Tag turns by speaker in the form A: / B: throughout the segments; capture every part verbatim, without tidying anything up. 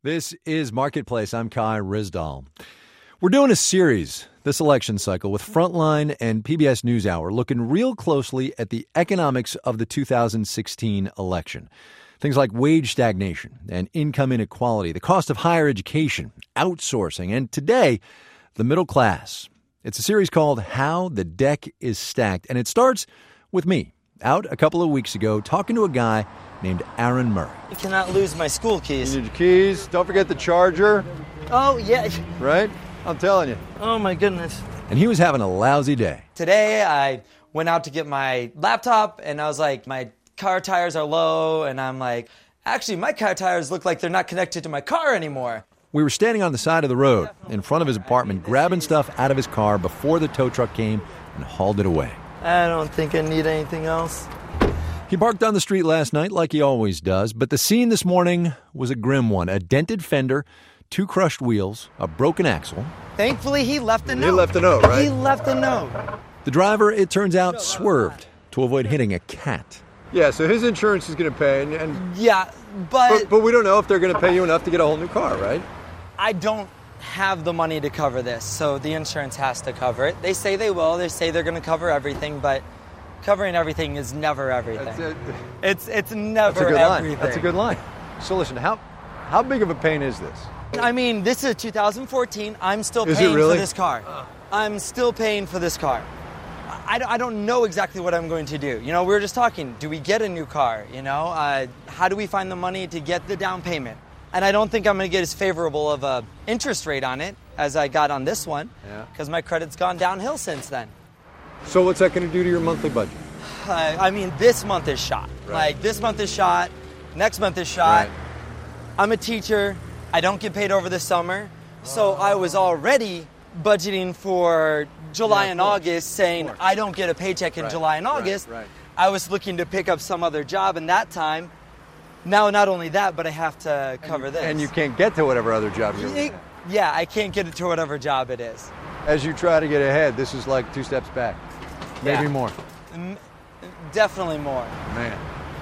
A: This is Marketplace. I'm Kai Ryssdal. We're doing a series this election cycle with Frontline and P B S NewsHour looking real closely at the economics of the two thousand sixteen election. Things like wage stagnation and income inequality, the cost of higher education, outsourcing, and today, the middle class. It's a series called How the Deck is Stacked, and it starts with me, out a couple of weeks ago, talking to a guy named Aaron Murray.
B: You cannot lose my school keys.
A: You need your keys. Don't forget the charger.
B: Oh, yeah.
A: Right? I'm telling you.
B: Oh, my goodness.
A: And he was having a lousy day.
B: Today, I went out to get my laptop, and I was like, my car tires are low, and I'm like, actually, my car tires look like they're not connected to my car anymore.
A: We were standing on the side of the road in front of his apartment, grabbing stuff out of his car before the tow truck came and hauled it away.
B: I don't think I need anything else.
A: He parked on the street last night like he always does, but the scene this morning was a grim one. A dented fender, two crushed wheels, a broken axle.
B: Thankfully, he left a note.
A: He left a note, right?
B: He left a note.
A: The driver, it turns out, swerved to avoid hitting a cat.
C: Yeah, so his insurance is going to pay, and, and
B: Yeah, but,
C: but but we don't know if they're going to pay you enough to get a whole new car, right?
B: I don't have the money to cover this, so the insurance has to cover it. They say they will. They say they're going to cover everything, but covering everything is never everything.
C: That's it.
B: It's it's never
C: That's a good
B: everything.
C: line. That's a good line. So listen, how how big of a pain is this?
B: I mean, this is two thousand fourteen. I'm still
C: Is it
B: paying
C: really?
B: for this car. I'm still paying for this car. I, I don't know exactly what I'm going to do. You know, we were just talking. Do we get a new car? You know, uh, how do we find the money to get the down payment? And I don't think I'm going to get as favorable of a interest rate on it as I got on this one, because
C: Yeah.
B: my credit's gone downhill since then.
C: So what's that going to do to your monthly budget?
B: Uh, I mean, this month is shot.
C: Right.
B: Like, this month is shot. Next month is shot.
C: Right.
B: I'm a teacher. I don't get paid over the summer. So I was already budgeting for July
C: Yeah, of
B: and
C: course.
B: August, saying
C: course.
B: I don't get a paycheck in
C: Right,
B: July and
C: right,
B: August.
C: right.
B: I was looking to pick up some other job in that time. Now, not only that, but I have to cover this.
C: And you can't get to whatever other job you're
B: It-
C: in.
B: Yeah, I can't get it to whatever job it is.
C: As you try to get ahead, this is like two steps back. Maybe
B: Yeah.
C: more.
B: M- Definitely more.
C: Man.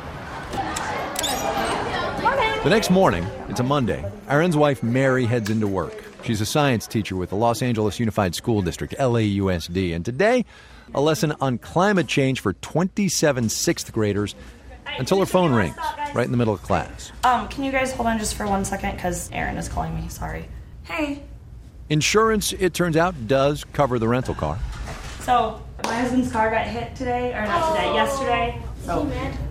A: The next morning, it's a Monday, Aaron's wife Mary heads into work. She's a science teacher with the Los Angeles Unified School District, L A U S D. And today, a lesson on climate change for twenty-seven sixth graders until her phone rings right in the middle of class.
D: Um, can you guys hold on just for one second? Because Aaron is calling me. Sorry. Hey.
A: Insurance, it turns out, does cover the rental car.
D: So, my husband's car got hit today, or not today, yesterday. So,
E: Is he mad?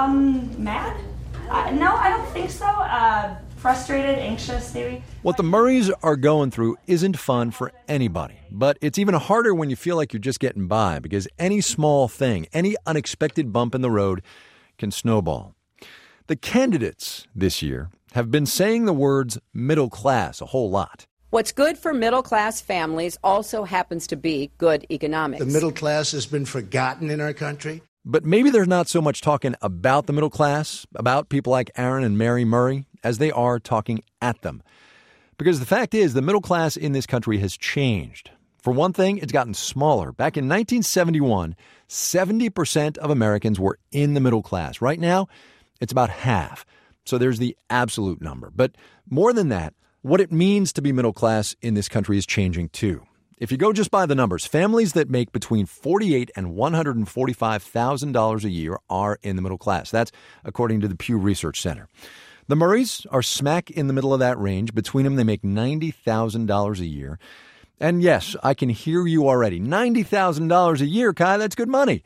D: um, mad? Uh, no, I don't think so. Uh, frustrated, anxious, maybe.
A: What the Murrays are going through isn't fun for anybody, but it's even harder when you feel like you're just getting by because any small thing, any unexpected bump in the road can snowball. The candidates this year have been saying the words middle class a whole lot.
F: What's good for middle-class families also happens to be good economics.
G: The middle class has been forgotten in our country.
A: But maybe there's not so much talking about the middle class, about people like Aaron and Mary Murray, as they are talking at them. Because the fact is, the middle class in this country has changed. For one thing, it's gotten smaller. Back in nineteen seventy-one, seventy percent of Americans were in the middle class. Right now, it's about half. So there's the absolute number. But more than that, what it means to be middle class in this country is changing too. If you go just by the numbers, families that make between forty-eight thousand dollars and one hundred forty-five thousand dollars a year are in the middle class. That's according to the Pew Research Center. The Murrays are smack in the middle of that range. Between them, they make ninety thousand dollars a year. And yes, I can hear you already. ninety thousand dollars a year, Kai, that's good money.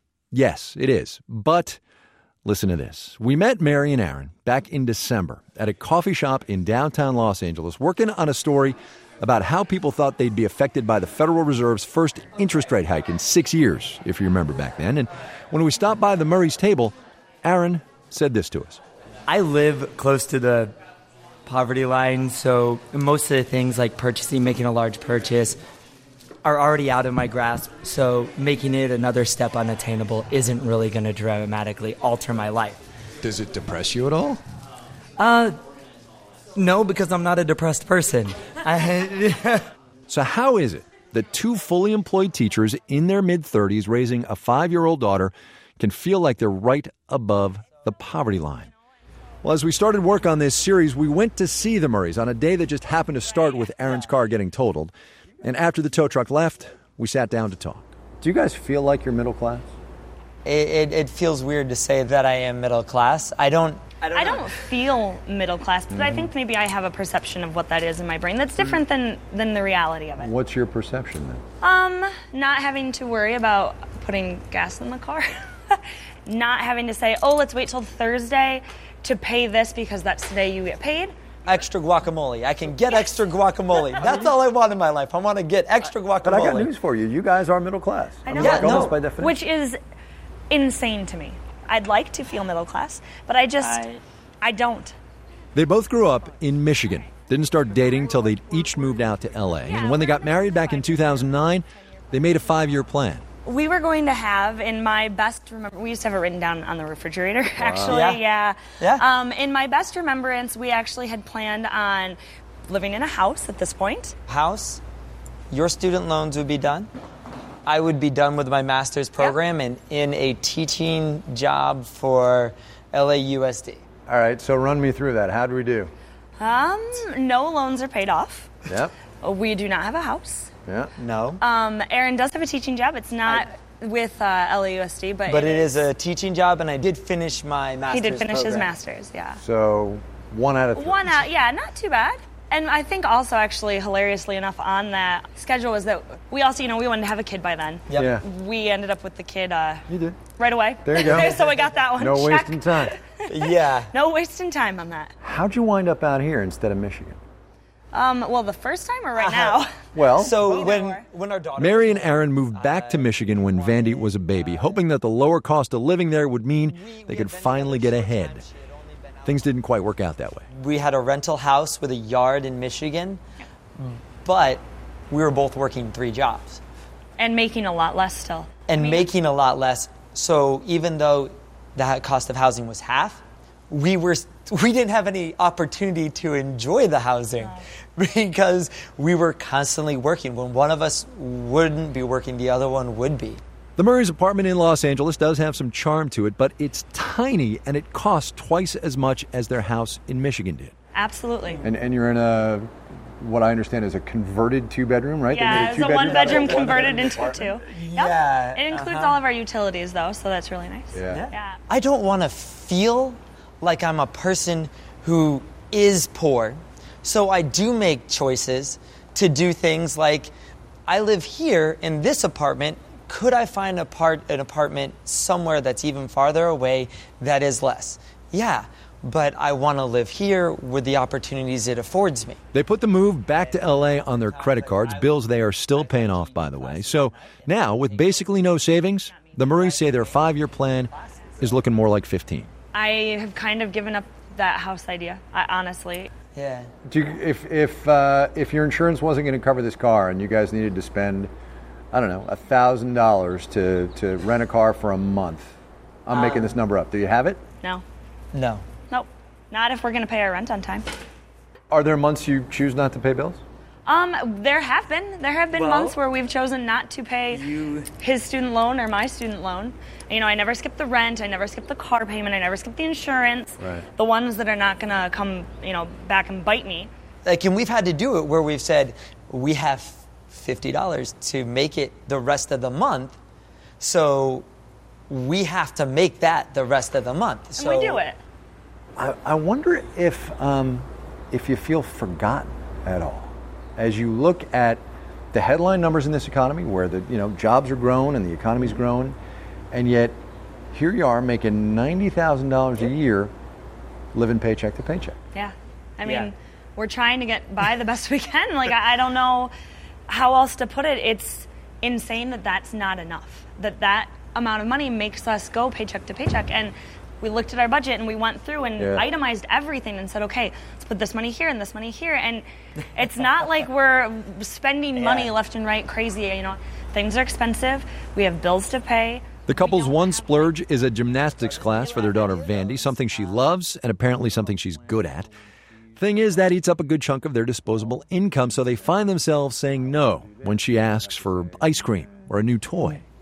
A: Yes, it is. But listen to this. We met Mary and Aaron back in December at a coffee shop in downtown Los Angeles, working on a story about how people thought they'd be affected by the Federal Reserve's first interest rate hike in six years, if you remember back then. And when we stopped by the Murray's table, Aaron said this to us.
H: I live close to the poverty line, so most of the things like purchasing, making a large purchase, are already out of my grasp, so making it another step unattainable isn't really going to dramatically alter my life.
I: Does it depress you at all?
H: Uh, no, because I'm not a depressed person. I,
A: So how is it that two fully employed teachers in their mid-thirties raising a five-year-old daughter can feel like they're right above the poverty line? Well, as we started work on this series, we went to see the Murrays on a day that just happened to start with Aaron's car getting totaled. And after the tow truck left, we sat down to talk.
C: Do you guys feel like you're middle class?
B: It, it, it feels weird to say that I am middle class. I don't. I don't,
D: I don't feel middle class, but mm-hmm. I think maybe I have a perception of what that is in my brain that's different than, than the reality of it.
C: What's your perception then?
D: Um, not having to worry about putting gas in the car. Not having to say, oh, let's wait till Thursday to pay this because that's the day you get paid.
B: Extra guacamole. I can get extra guacamole. That's all I want in my life. I want to get extra guacamole.
C: But I got news for you. You guys are middle class.
D: I know.
B: Yeah, no.
C: By definition.
D: Which is insane to me. I'd like to feel middle class, but I just, I, I don't.
A: They both grew up in Michigan. Didn't start dating till they'd each moved out to L A. And when they got married back in two thousand nine, they made a five-year plan.
D: We were going to have, in my best remember, we used to have it written down on the refrigerator, wow. actually, yeah.
B: Yeah.
D: yeah. Um, in my best remembrance, we actually had planned on living in a house at this point.
B: House, your student loans would be done. I would be done with my master's program yep. and in a teaching job for L A U S D.
C: All right, so run me through that. How do we do?
D: Um, no loans are paid off.
C: Yep.
D: We do not have a house.
C: Yeah.
B: No.
D: Um, Aaron does have a teaching job. It's not I, with uh, L A U S D, but
B: but
D: it,
B: it is. is a teaching job, and I did finish my master's.
D: He did finish
B: program.
D: his master's. Yeah.
C: So one out of three.
D: One out. Yeah, not too bad. And I think also, actually, hilariously enough, on that schedule was that we also, you know, we wanted to have a kid by then.
B: Yep.
C: Yeah.
D: We ended up with the kid uh,
C: you did.
D: right away.
C: There you go.
D: So we got that one.
C: No
D: Check.
C: wasting time.
B: Yeah.
D: No wasting time on that.
C: How'd you wind up out here instead of Michigan?
D: Um, well, the first time or right now?
C: Well,
B: so when when our daughter
A: Mary and Aaron moved back to Michigan when Vandy was a baby, hoping that the lower cost of living there would mean they could finally get ahead. Things didn't quite work out that way.
B: We had a rental house with a yard in Michigan, but we were both working three jobs.
D: And making a lot less still.
B: And
D: I mean,
B: making a lot less. So even though the cost of housing was half, we were we didn't have any opportunity to enjoy the housing no. because we were constantly working. When one of us wouldn't be working, the other one would be.
A: The Murray's apartment in Los Angeles does have some charm to it, but it's tiny and it costs twice as much as their house in Michigan did.
D: Absolutely.
C: And and you're in a, what I understand is a converted two-bedroom, right?
D: Yeah, it's a one-bedroom converted into a two. Yep.
B: Yeah.
D: It includes
B: uh-huh.
D: all of our utilities, though, so that's really nice.
C: Yeah.
B: Yeah.
D: yeah.
B: I don't want to feel like I'm a person who is poor, so I do make choices to do things like, I live here in this apartment. Could I find a part, an apartment somewhere that's even farther away that is less? Yeah, but I want to live here with the opportunities it affords me.
A: They put the move back to L A on their credit cards, bills they are still paying off, by the way. So now, with basically no savings, the Murrays say their five-year plan is looking more like fifteen.
D: I have kind of given up that house idea, I, honestly.
B: Yeah.
C: Do you, if if uh, if your insurance wasn't going to cover this car and you guys needed to spend, I don't know, a thousand dollars to to rent a car for a month, I'm um, making this number up. Do you have it?
D: No.
B: No.
D: Nope. Not if we're going to pay our rent on time.
C: Are there months you choose not to pay bills?
D: Um, there have been. There have been
B: well,
D: months where we've chosen not to pay
B: you...
D: his student loan or my student loan. You know, I never skip the rent. I never skip the car payment. I never skip the insurance.
C: Right.
D: The ones that are not going to come, you know, back and bite me.
B: Like, and we've had to do it where we've said, we have fifty dollars to make it the rest of the month, so we have to make that the rest of the month.
D: And
B: so
D: we do it.
C: I, I wonder if um, if you feel forgotten at all. As you look at the headline numbers in this economy, where the you know jobs are growing and the economy's growing, and yet here you are making ninety thousand dollars a year, living paycheck to paycheck.
D: Yeah, I mean,
B: Yeah.
D: we're trying to get by the best we can. Like, I, I don't know how else to put it. It's insane that that's not enough. That that amount of money makes us go paycheck to paycheck. And we looked at our budget and we went through and
C: Yeah.
D: itemized everything and said, okay, let's put this money here and this money here. And it's not like we're spending money
B: Yeah.
D: left and right crazy. You know, things are expensive. We have bills to pay.
A: The couple's one splurge is a gymnastics class for their daughter Vandy, something she loves and apparently something she's good at. Thing is, that eats up a good chunk of their disposable income, so they find themselves saying no when she asks for ice cream or a new toy.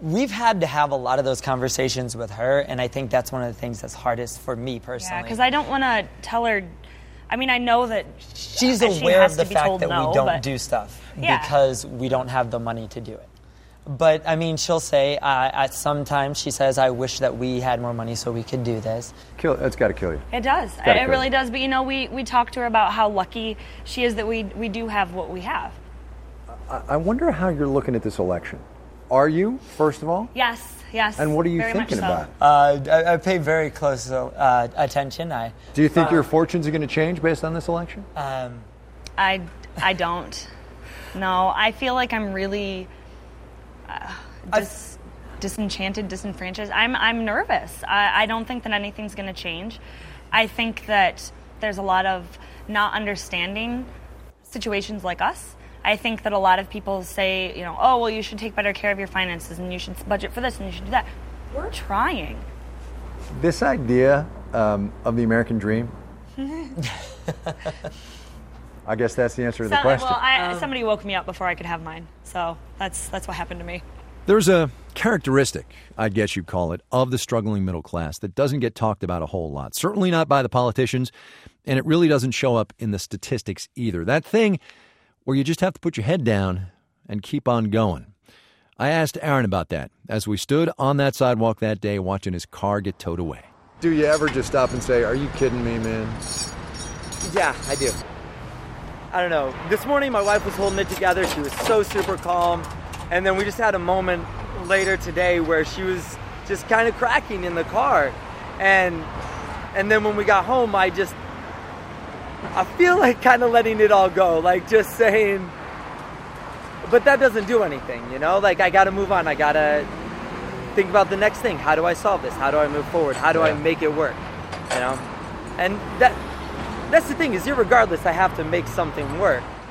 H: we've had to have a lot of those conversations with her, and I think that's one of the things that's hardest for me personally.
D: Yeah, because I don't want to tell her. I mean, I know that
H: she's
D: she
H: aware
D: has
H: of the
D: to be
H: fact
D: told
H: that
D: no,
H: we don't
D: but-
H: do stuff
D: Yeah.
H: because we don't have the money to do it. But, I mean, she'll say, uh, at some time, she says, I wish that we had more money so we could do this.
C: Kill, that's got to kill you.
D: It does.
C: gotta
D: It
C: go.
D: really does. But, you know, we, we talked to her about how lucky she is that we, we do have what we have.
C: I, I wonder how you're looking at this election. Are you, first of all?
D: Yes, yes.
C: And what are you
D: very
C: thinking
D: much so.
C: about?
H: Uh, I, I pay very close uh, attention. I
C: Do you think your fortunes are going to change based on this election?
H: um,
D: I, I don't. No, I feel like I'm really uh, dis, disenchanted, disenfranchised. I'm, I'm nervous. I, I don't think that anything's going to change. I think that there's a lot of not understanding situations like us. I think that a lot of people say, you know, oh, well, you should take better care of your finances and you should budget for this and you should do that. We're trying.
C: This idea um, of the American dream, I guess that's the answer to the
D: So-
C: question.
D: Well, I, somebody woke me up before I could have mine, so that's that's what happened to me.
A: There's a characteristic, I guess you'd call it, of the struggling middle class that doesn't get talked about a whole lot. Certainly not by the politicians, and it really doesn't show up in the statistics either. That thing where you just have to put your head down and keep on going. I asked Aaron about that as we stood on that sidewalk that day watching his car get towed away.
C: Do you ever just stop and say, are you kidding me, man?
B: Yeah, I do. I don't know. This morning my wife was holding it together. She was so super calm. And then we just had a moment later today where she was just kind of cracking in the car. And and then when we got home, I just, I feel like kind of letting it all go. Like just saying, but that doesn't do anything, you know? Like I got to move on. I got to think about the next thing. How do I solve this? How do I move forward? How do
C: Yeah.
B: I make it work? You know? And that that's the thing is, irregardless, I have to make something work.